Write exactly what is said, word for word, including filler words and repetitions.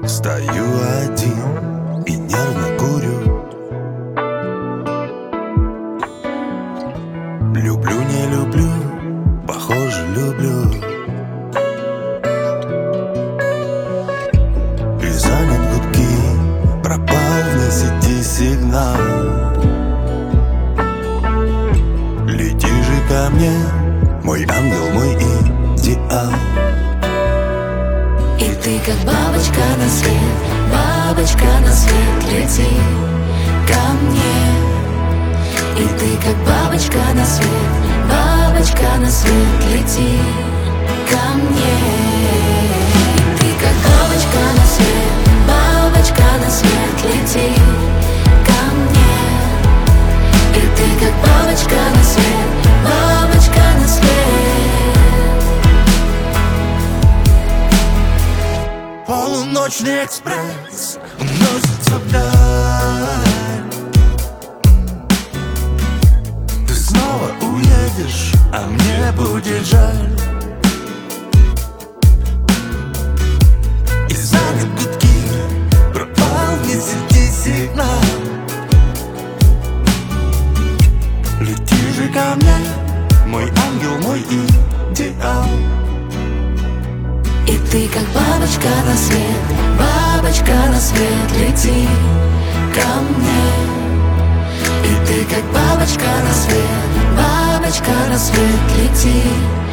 Стою один и нервно курю. Люблю, не люблю, похоже, люблю. И занят гудки, пропал вне сети сигнал. Лети же ко мне, мой ангел, мой идеал. И ты как бабочка на свет, бабочка на свет, лети ко мне. И ты как бабочка на свет, бабочка на свет, лети ко мне. И ты как бабочка на свет, бабочка на свет, лети ко мне. И ты как бабочка на свет, бабочка на свет. Полуночный экспресс уносится вдаль. Ты снова уедешь, а мне будет жаль. И занят гудки, пропал вне сети сигнал. Лети же ко мне, мой ангел, мой идеал. И ты как бабочка на свет, бабочка на свет, лети ко мне. И ты как бабочка на свет, бабочка на свет, лети